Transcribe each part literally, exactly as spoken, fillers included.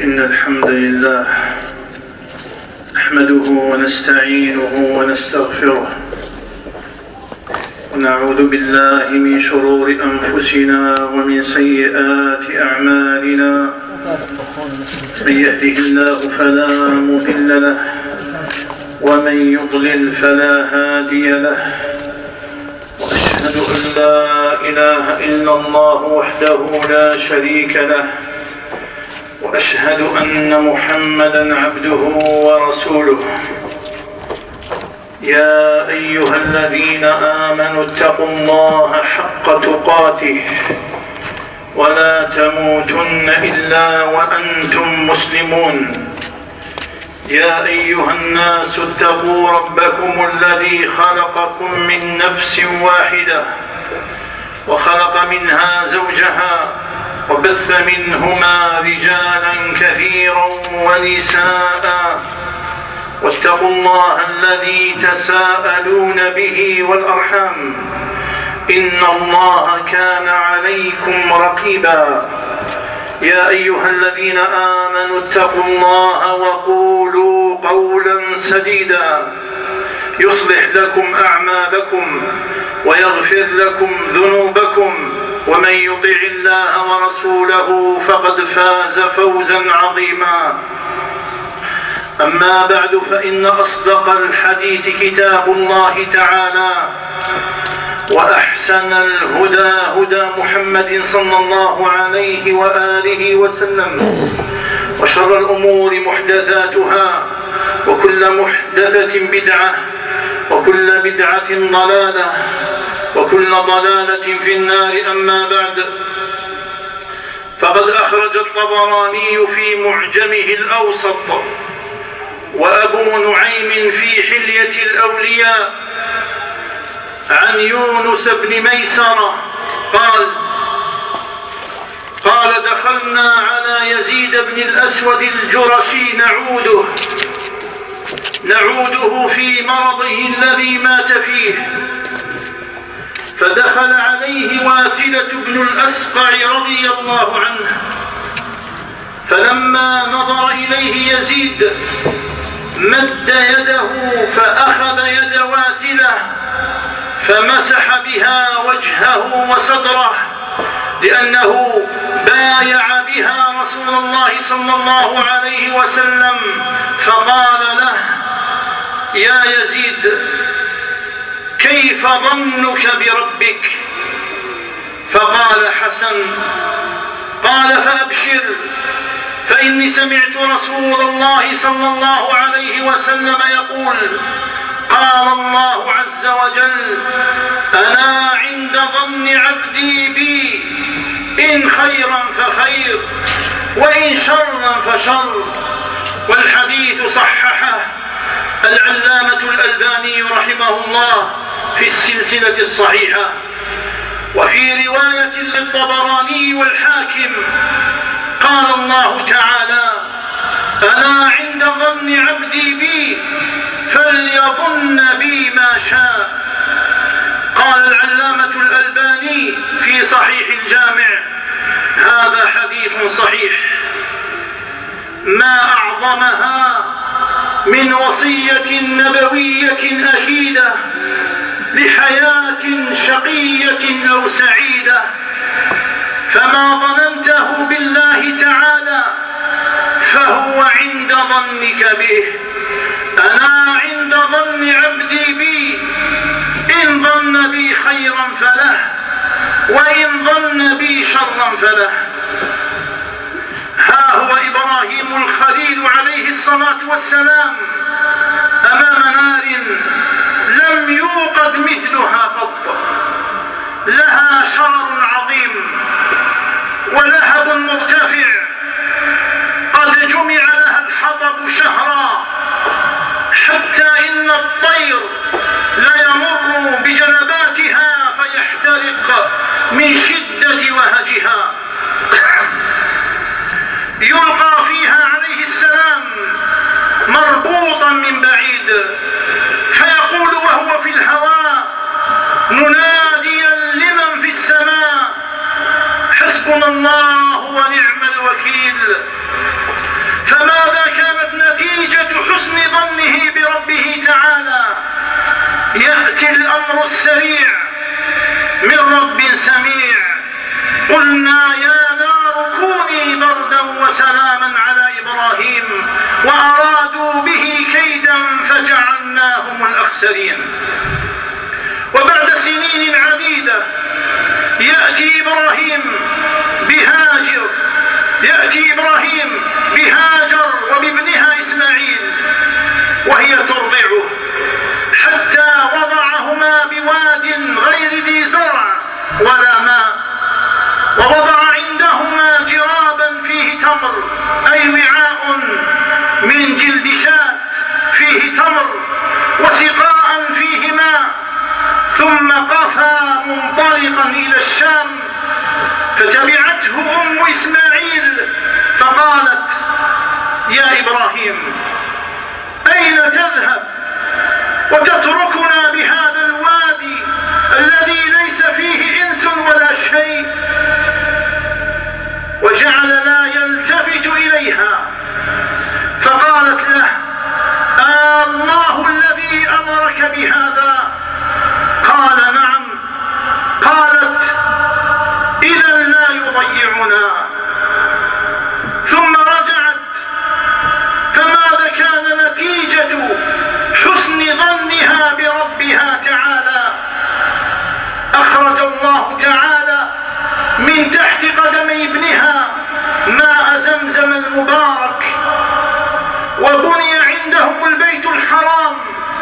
إن الحمد لله نحمده ونستعينه ونستغفره ونعوذ بالله من شرور أنفسنا ومن سيئات أعمالنا. من يهده الله فلا مضل له ومن يضلل فلا هادي له. وأشهد أن لا إله إلا الله وحده لا شريك له، وأشهد أن محمدًا عبده ورسوله. يا أيها الذين آمنوا اتقوا الله حق تقاته ولا تموتن إلا وأنتم مسلمون. يا أيها الناس اتقوا ربكم الذي خلقكم من نفس واحدة وخلق منها زوجها وبث منهما رجالا كثيرا ونساء. واتقوا الله الذي تساءلون به والأرحام، إن الله كان عليكم رقيبا. يا أيها الذين آمنوا اتقوا الله وقولوا قولا سديدا يصلح لكم أعمالكم ويغفر لكم ذنوبكم، ومن يطع الله ورسوله فقد فاز فوزا عظيما. أما بعد، فإن أصدق الحديث كتاب الله تعالى، وأحسن الهدى هدى محمد صلى الله عليه وآله وسلم، وشر الأمور محدثاتها، وكل محدثة بدعة، وكل بدعة ضلالة، وكل ضلالة في النار. أما بعد، فقد أخرج الطبراني في معجمه الأوسط وأبو نعيم في حلية الأولياء عن يونس بن ميسرة قال قال دخلنا على يزيد بن الأسود الجرشي نعوده نعوده في مرضه الذي مات فيه، فدخل عليه واثلة بن الأسقع رضي الله عنه، فلما نظر إليه يزيد مد يده فأخذ يد واثلة فمسح بها وجهه وصدره، لأنه بايع بها رسول الله صلى الله عليه وسلم، فقال له: يا يزيد، كيف ظنك بربك؟ فقال: حسن. قال: فأبشر، فإني سمعت رسول الله صلى الله عليه وسلم يقول: قال الله عز وجل: أنا عند ظن عبدي بي، إن خيرا فخير وإن شرا فشر. والحديث صححه العلامة الألباني رحمه الله في السلسلة الصحيحة. وفي رواية للطبراني والحاكم قال الله تعالى: أنا عند ظن عبدي بي فليظن بي ما شاء. قال العلامة الألباني في صحيح الجامع: هذا حديث صحيح. ما أعظمها من وصية نبوية أكيدة لحياة شقية أو سعيدة. فما ظننته بالله تعالى فهو عند ظنك به. أنا عند ظن عبدي بي، إن ظن بي خيرا فله وإن ظن بي شرا فله. ها هو إبراهيم الخليل عليه الصلاة والسلام أمام نار لم يوقد مثلها قط، لها شرر عظيم ولهب مرتفع، قد جمع لها الحطب شهرا، حتى إن الطير ليمر بجنباتها فيحترق من شدة وهجها. يلقى فيها عليه السلام مربوطا من بعيد، فيقول وهو في الهواء مناديا لمن في السماء: حسبنا الله ونعم الوكيل. فماذا كانت نتيجة حسن ظنه بربه تعالى؟ يأتي الأمر السريع من رب سميع: قلنا يا نار كوني بردا وسلاما على إبراهيم وأرادوا به كيدا فجعلناهم الأخسرين. وبعد سنين عديدة يأتي إبراهيم بهاجر يأتي إبراهيم بهاجر وبابنها إسماعيل وهي ترضعه، حتى وضعهما بواد غير ذي زرع ولا ماء، ووضع عندهما جرابا فيه تمر، أي وعاء من جلد شاة فيه تمر، وسقاء فيه ماء، ثم قفى منطلقا إلى الشام. فتبعته أم إسماعيل فقالت: يا إبراهيم أين تذهب وتتركنا بهذا الوادي الذي ليس فيه إنس ولا شيء؟ وجعل لا يلتفت إليها، فقالت له: آه الله الذي أمرك بهذا؟ قال: نعم. قالت: إذا لا يضيعنا. ثم رجعت. فماذا كان نتيجة حسن ظنها بربها تعالى؟ أخرج الله تعالى من تحت قدمي ابنها ماء زمزم المبارك، وبني عندهم البيت الحرام،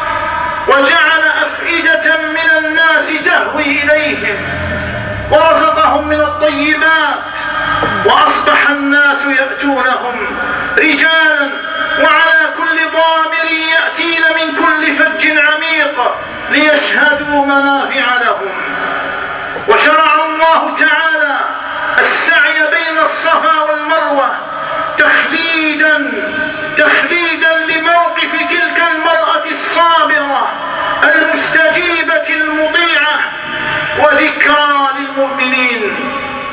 وجعل أفئدة من الناس تهوي إليهم، ورزقهم من الطيبات، وأصبح الناس يأتونهم رجالا وعلى كل ضامر يأتين من كل فج عميق ليشهدوا منافع لهم. وشرع الله تعالى السعي بين الصفا والمروة تخليدا تخليدا لموقف تلك المرأة الصابرة المستجيبة المطيعة، وذكرى للمؤمنين.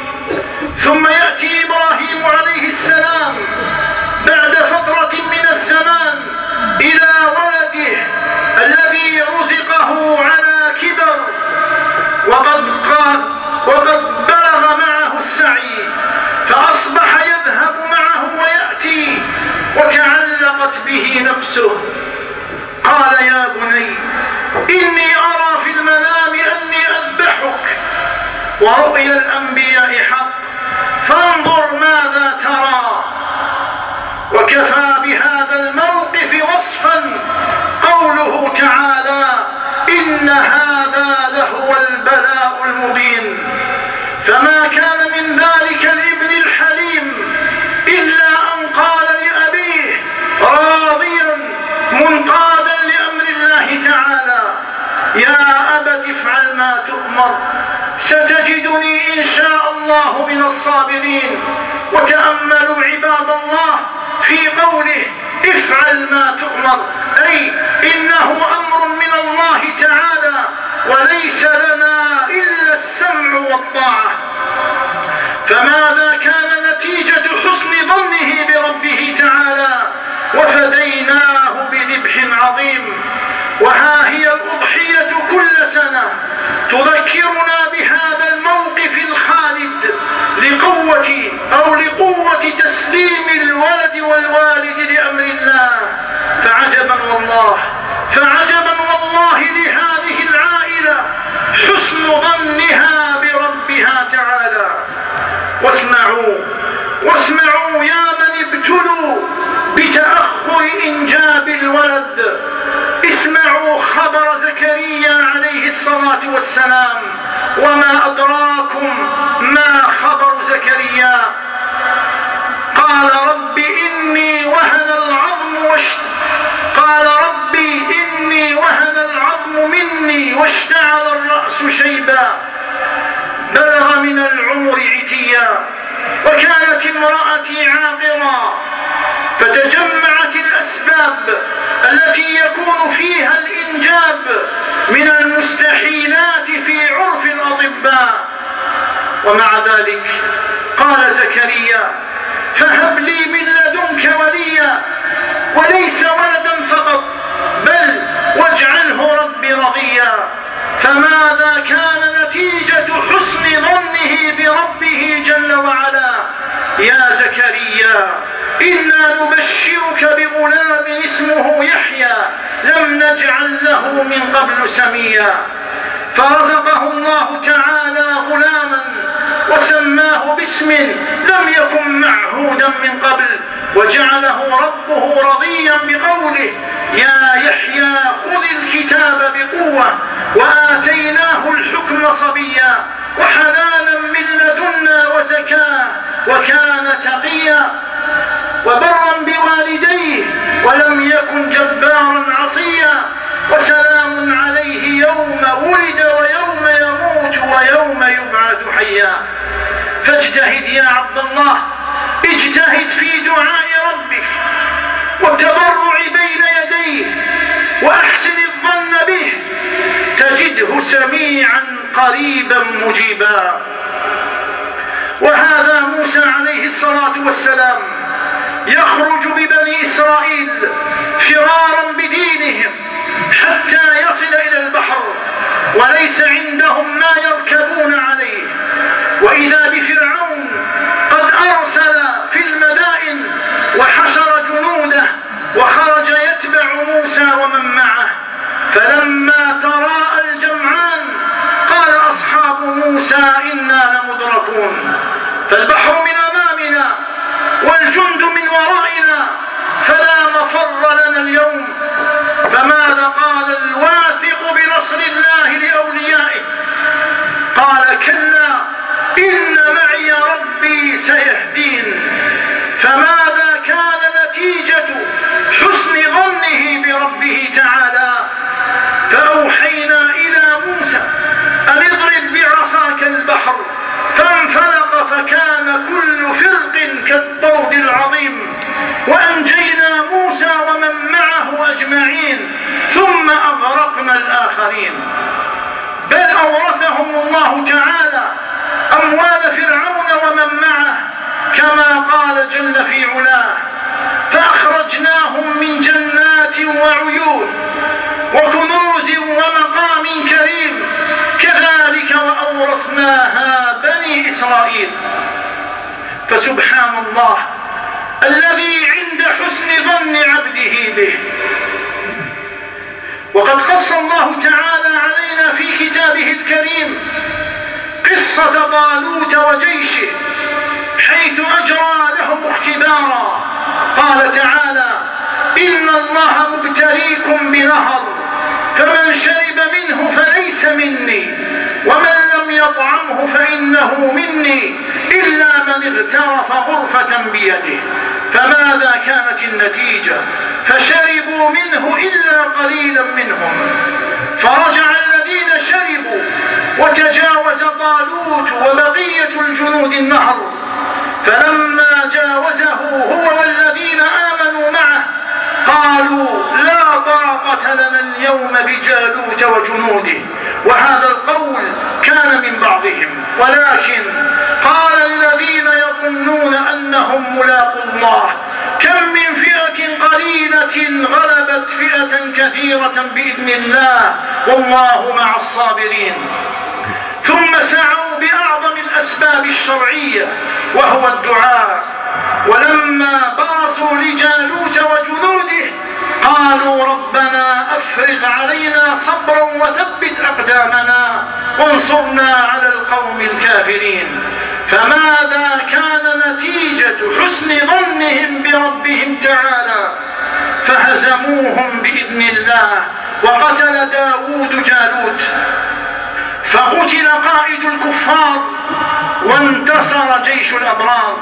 ثم يأتي إبراهيم عليه السلام بعد فترة من الزمان إلى ولده الذي رزقه على كبر، وقد قال وقد بلغ معه السعي، فأصبح يذهب معه ويأتي، وتعلقت به نفسه. قال: يا بني إني أرى في المنام أني أذبحك، ورؤيا الأنبياء حق، فانظر ماذا ترى. وكفى بهذا الموقف وصفا قوله تعالى: إن هذا لهو البلاء المبين. فما كان من ذلك الابن الحليم إلا أن قال لأبيه راضيا منقادا لأمر الله تعالى: يا أبت افعل ما تؤمر، ستجدني إن شاء الله من الصابرين. وتأملوا عباد الله في قوله افعل ما تؤمر، أي إنه أمر من الله تعالى، وليس لنا إلا السمع والطاعة. فماذا كان نتيجة حسن ظنه بربه تعالى؟ وفديناه بذبح عظيم. وها هي الأضحية كل سنة تذكرنا بهذا الموقف الخالد لقوة أو لقوة تسليم الولد والوالد لأمر الله. فعجبا والله فعجبا والله لهذه العائلة حسن ظنها بربها تعالى. واسمعوا واسمعوا يا من ابتلوا بتأخر إنجاب الولد، اسمعوا خبر زكريا عليه الصلاة والسلام. وما أدراكم ما خبر زكريا؟ قال: رب إني وهن العظم واشت... قال ربي إني وهن العظم مني واشتعل الرأس شيبا، بلغ من العمر عتيا، وكانت امرأتي عاقرا. فتجمعت الأسباب التي يكون فيها الإنجاب من المستحيلات في عرف الأطباء. ومع ذلك قال زكريا: فهب لي من لدنك وليا وليا وليس ولدا فقط، بل واجعله ربي رضيا. فماذا كان نتيجة حسن ظنه بربه جل وعلا؟ يا زكريا إنا نبشرك بغلام اسمه يحيى لم نجعل له من قبل سميا. فرزقه الله تعالى غلاما وسماه باسم لم يكن معهودا من قبل، وجعله ربه رضيا بقوله يا يحيى خذ الكتاب بقوة وآتيناه الحكم صبيا وحنانا من لدنا وزكاة وكان تقيا وبرا بوالديه ولم يكن جبارا عصيا وسلام عليه يوم ولد ويوم يموت ويوم يبعث حيا. فاجتهد يا عبد الله، اجتهد في دعاء ربك والتضرع بين يديه وأحسن الظن به، تجده سميعا قريبا مجيبا. وهذا موسى عليه الصلاة والسلام يخرج ببني إسرائيل فرارا بدينهم حتى يصل إلى البحر وليس عندهم ما يركبون عليه، وإذا بفرعون قد أرسل في المدائن وحشر جنوده وخرج يتبع موسى ومن معه. فلما تراءى الجمعان قال أصحاب موسى إنا لمدركون، فالبحر من أمامنا والجند من ورائنا فلا مفر لنا اليوم. فماذا قال الواثق بنصر الله لأوليائه؟ قال كلا إن معي ربي سيهدين. فماذا كان نتيجة حسن ظنه بربه تعالى؟ فأوحينا إلى موسى أن اضرب بعصاك البحر فانفلق فكان كل فرق كالطود العظيم، وأنجينا موسى ومن معه أجمعين ثم أغرقنا الآخرين. بل أورثهم الله تعالى أموال فرعون ومن معه كما قال جل في علاه فأخرجناهم من جنات وعيون وكنوز ومقام كريم كذلك وأورثناها بني إسرائيل. فسبحان الله الذي عند حسن ظن عبده به. وقد قص الله تعالى علينا في كتابه الكريم قصة طالوت وجيشه حيث أجرى لهم اختبارا. قال تعالى إن الله مبتليكم بنهر فمن شرب منه فليس مني ومن لم يطعمه فإنه مني إلا من اغترف غرفة بيده. فماذا كانت النتيجة؟ فشربوا منه إلا قليلا منهم، فرجع الذين شربوا وتجاوز طالوت وبقية الجنود النهر، فلما جاوزه هو والذين آمنوا معه قالوا لا طاقة لنا اليوم بجالوت وجنوده. وهذا القول كان من بعضهم، ولكن قال الذين يظنون أنهم ملاقوا الله كم من فئة قليلة غلبت فئة كثيرة بإذن الله والله مع الصابرين. ثم سعوا بأعظم الأسباب الشرعية وهو الدعاء، ولما برزوا لجالوت وجنوده قالوا ربنا أفرغ علينا صبرا وثبت أقدامنا وانصرنا على القوم الكافرين. فماذا كان نتيجة حسن ظنهم بربهم تعالى؟ فهزموهم بإذن الله وقتل داود جالوت، فقتل قائد الكفار وانتصر جيش الأبرار.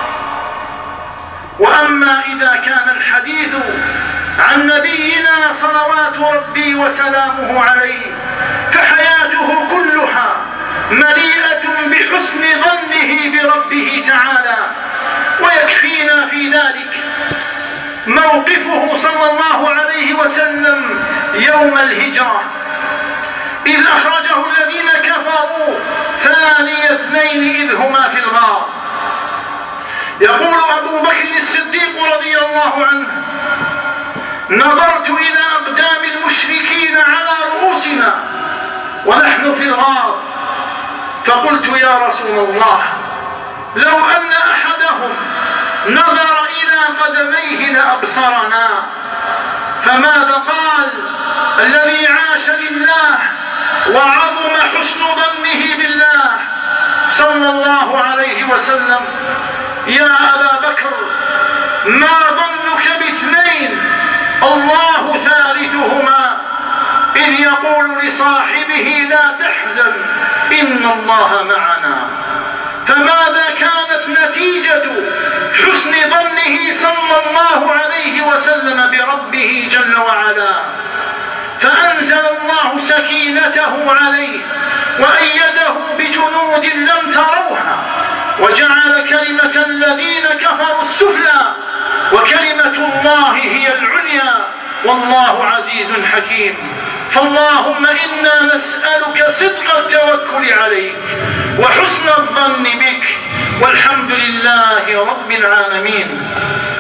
وأما إذا كان الحديث عن نبينا صلوات ربي وسلامه عليه فحياته كلها مليئة بحسن ظنه بربه تعالى. ويكفينا في ذلك موقفه صلى الله عليه وسلم يوم الهجرة إذ أخرجه الذين كفروا ثاني اثنين إذ هما في الغار، يقول أبو بكر الصديق رضي الله عنه: نظرت إلى أقدام المشركين على رؤوسنا ونحن في الغار، فقلت يا رسول الله، لو أن أحدهم نظر إلى قدميه لأبصرنا. فماذا قال الذي عاش لله وعظم حسن ظنه بالله صلى الله عليه وسلم: يا أبا بكر، ما ظنك باثنين الله ثالثهما، إذ يقول لصاحبه لا تحزن إن الله معنا. فماذا كانت نتيجة حسن ظنه صلى الله عليه وسلم بربه جل وعلا؟ فأنزل الله سكينته عليه وأيده بجنود لم تروها، وجعل كلمة الذين كفروا السفلى وكلمة الله هي العليا، والله عزيز حكيم. فاللهم إنا نسألك صدق التوكل عليك وحسن الظن بك، والحمد لله رب العالمين.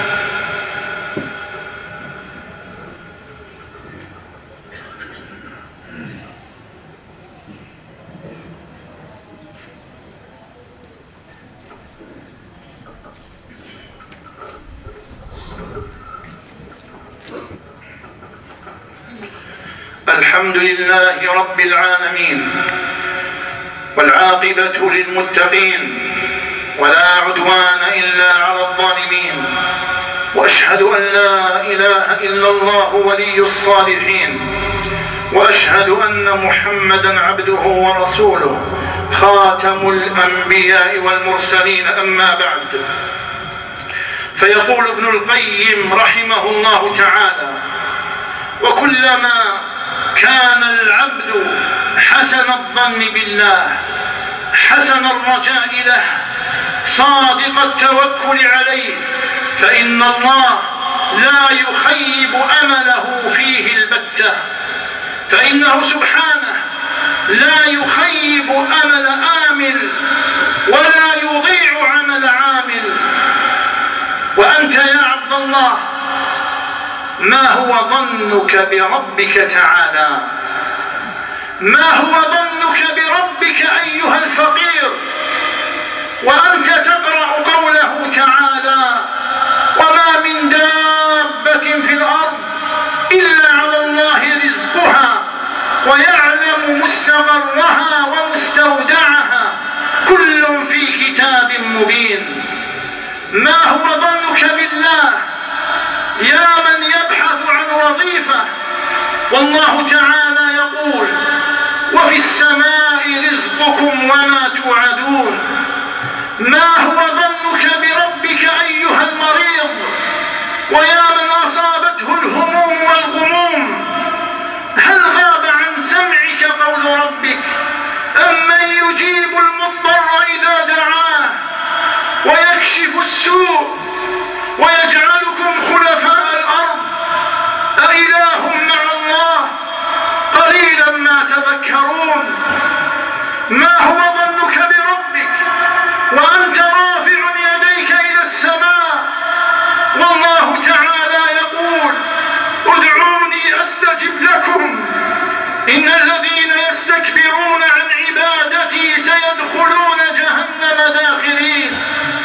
الحمد لله رب العالمين، والعاقبة للمتقين، ولا عدوان إلا على الظالمين، وأشهد أن لا إله إلا الله ولي الصالحين، وأشهد أن محمدا عبده ورسوله خاتم الأنبياء والمرسلين. أما بعد، فيقول ابن القيم رحمه الله تعالى: وكلما كان العبد حسن الظن بالله، حسن الرجاء له، صادق التوكل عليه، فإن الله لا يخيب أمله فيه البتة، فإنه سبحانه لا يخيب أمل آمل ولا يضيع عمل عامل. وأنت يا عبد الله، ما هو ظنك بربك تعالى؟ ما هو ظنك بربك أيها الفقير وأنت تقرأ قوله تعالى: وما من دابة في الأرض إلا على الله رزقها ويعلم مستقرها ومستودعها كل في كتاب مبين. ما هو ظنك بالله يا من يبحث عن وظيفة والله تعالى يقول: وفي السماء رزقكم وما توعدون؟ ما هو ظنك بربك أيها المريض ويا من أصابته الهموم والغموم؟ هل غاب عن سمعك قول ربك: أمن يجيب المضطر إذا دعاه ويكشف السوء ويجعلكم خلفاء الأرض أإله مع الله قليلا ما تذكرون؟ ما هو ظنك بربك وأنت رافع يديك إلى السماء والله تعالى يقول: ادعوني أستجب لكم إن الذين يستكبرون عن عبادتي سيدخلون جهنم داخرين.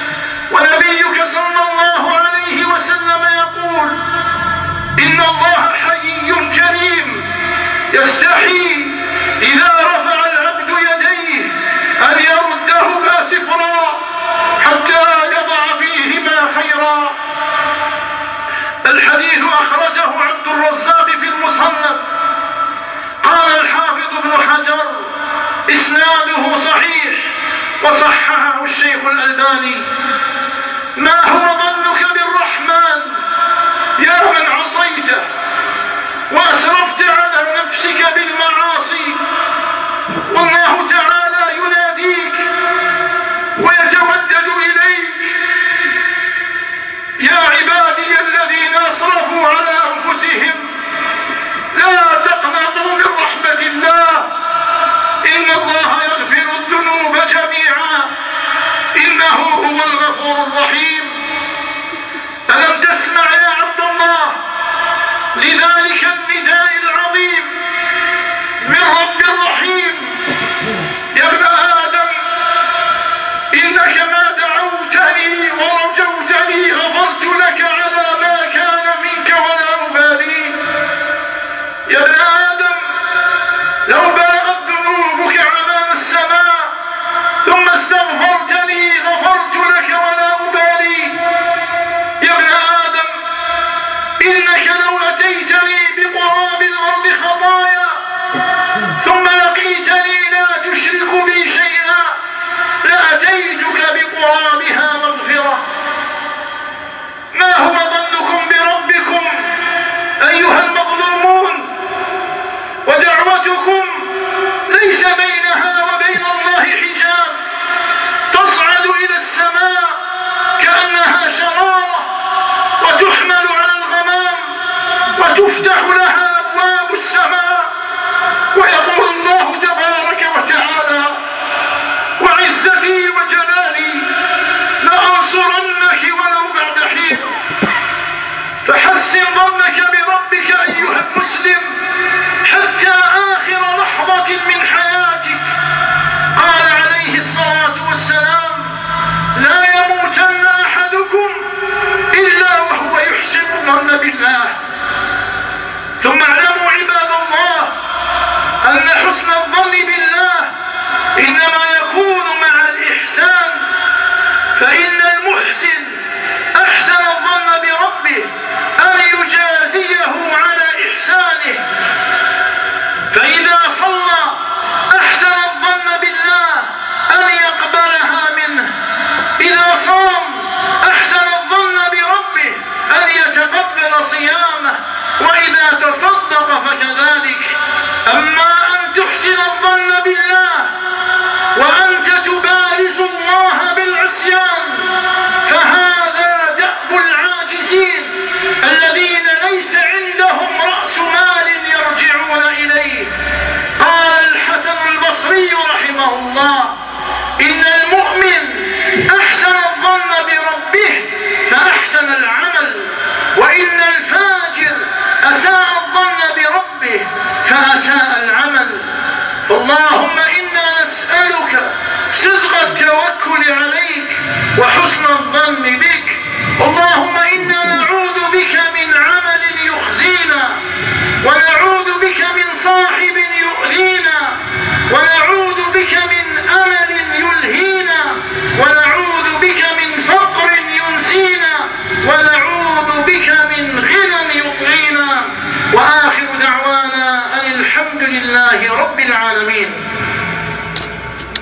ونبيك صلى الله عليه وسلم يقول: إن الله حي كريم يستحي إذا رفع العبد يديه أن يردهما سفرا حتى يضع فيهما خيرا. الحديث أخرجه عبد الرزاق في المصنف. قال الحافظ ابن حجر: إسناده صحيح وصححه الشيخ الألباني. ما هو ظنك بالرحمن يا من عصيته وأسرفت على نفسك بالمعاصي والله تعالى يناديك ويتودد إليك: يا عبادي الذين أسرفوا على أنفسهم لا تقنطوا من رحمة الله إن الله يغفر الذنوب جميعا إنه هو الغفور الرحيم. لأنصرنك ولو بعد حين. فحسن ظنك بربك أيها المسلم حتى آخر لحظة من حياتك. قال عليه الصلاة والسلام: لا يموتن أحدكم إلا وهو يحسن الظن بالله. ثم اعلموا عباد الله أن حسن الظن بالله إنما يكون مع الإحسان، فإن المحسن أحسن الظن بربه أن يجازيه على إحسانه. فإذا صلى أحسن الظن بالله أن يقبلها منه، إذا صام أحسن الظن بربه أن يتقبل صيامه، وإذا تصدق فكذلك. أما أن تحسن الظن بالله وأنت تبارز الله بالعصيان فهذا دأب العاجزين الذين ليس عندهم رأس مال يرجعون إليه. قال الحسن البصري رحمه الله: إن المؤمن أحسن الظن بربه فأحسن العمل، وإن الفاجر أساء الظن بربه فأساء العمل. فاللهم إنا نسألك صدق التوكل عليك وحسن الظن بك. اللهم إنا نعوذ بك من عمل يخزينا، ونعوذ بك من صاحب يؤذينا، ونعوذ بك من أمل يلهينا، ونعوذ بك من فقر ينسينا، ونعوذ بك من غنى يطغينا. وآخر دعوانا أن الحمد لله رب العالمين.